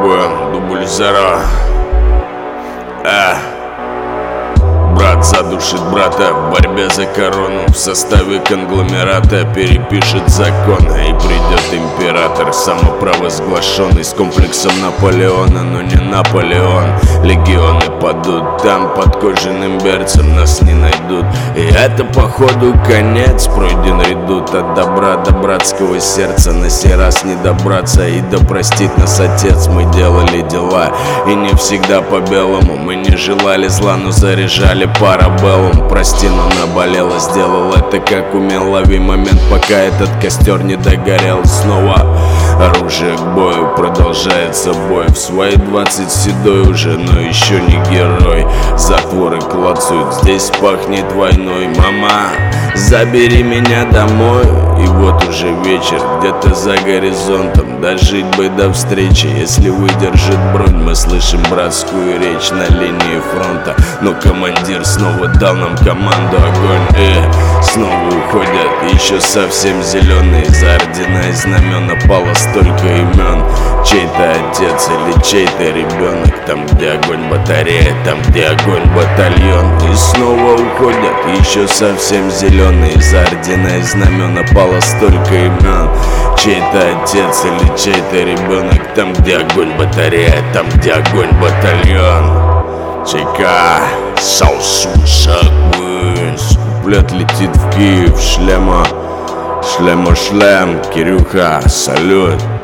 понял, дубль зеро. Брат задушит брата в борьбе за корону. В составе конгломерата перепишет законы. И придет император, самопровозглашенный, с комплексом Наполеона, но не Наполеон. Легионы падут, там под кожаным берцем нас не найдут. И это походу конец, пройден редут. От добра до братского сердца на сей раз не добраться. И да простит нас Отец, мы делали дела, и не всегда по-белому. Мы не желали зла, но заряжали парабеллум. Прости, но наболело, сделал это как умел. Лови момент, пока этот костер не догорел. Снова оружие к бою, продолжается бой. В свои 20 седой уже, но еще не герой. Затворы клацают, здесь пахнет войной. Мама, забери меня домой. И вот уже вечер, где-то за горизонтом. Дожить бы до встречи, если выдержит бронь. Мы слышим братскую речь на линии фронта, но командир снова дал нам команду: огонь. И снова уходят еще совсем зеленые. За ордена и знамена пало столько имен. Чей-то отец или чей-то ребенок. Там, где огонь батарея, там, где огонь батальон. И снова уходят еще совсем зеленые. За ордена и знамена пало столько имен. Чей-то отец или чей-то ребенок. Там, где огонь батарея, там, где огонь батальон. ЧК South Queens. Куплет летит в Киев, шлема шлем, Кирюха, салют.